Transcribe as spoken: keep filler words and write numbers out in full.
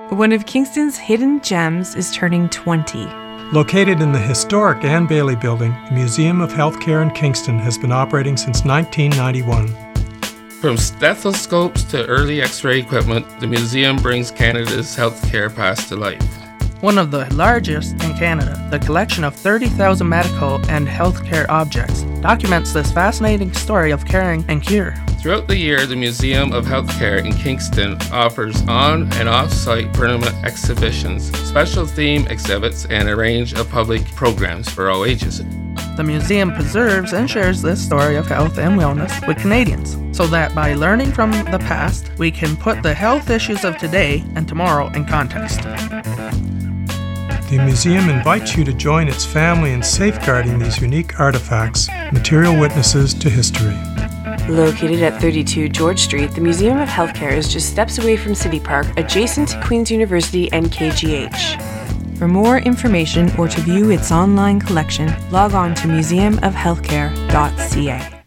One of Kingston's hidden gems is turning twenty. Located in the historic Anne Bailey Building, the Museum of Healthcare in Kingston has been operating since nineteen ninety-one. From stethoscopes to early X-ray equipment, the museum brings Canada's healthcare past to life. One of the largest in Canada, the collection of thirty thousand medical and healthcare objects documents this fascinating story of caring and cure. Throughout the year, the Museum of Healthcare in Kingston offers on- and off-site permanent exhibitions, special theme exhibits, and a range of public programs for all ages. The museum preserves and shares this story of health and wellness with Canadians, so that by learning from the past, we can put the health issues of today and tomorrow in context. The museum invites you to join its family in safeguarding these unique artifacts, material witnesses to history. Located at thirty-two George Street, the Museum of Healthcare is just steps away from City Park, adjacent to Queen's University and K G H. For more information or to view its online collection, log on to museum of healthcare dot c a.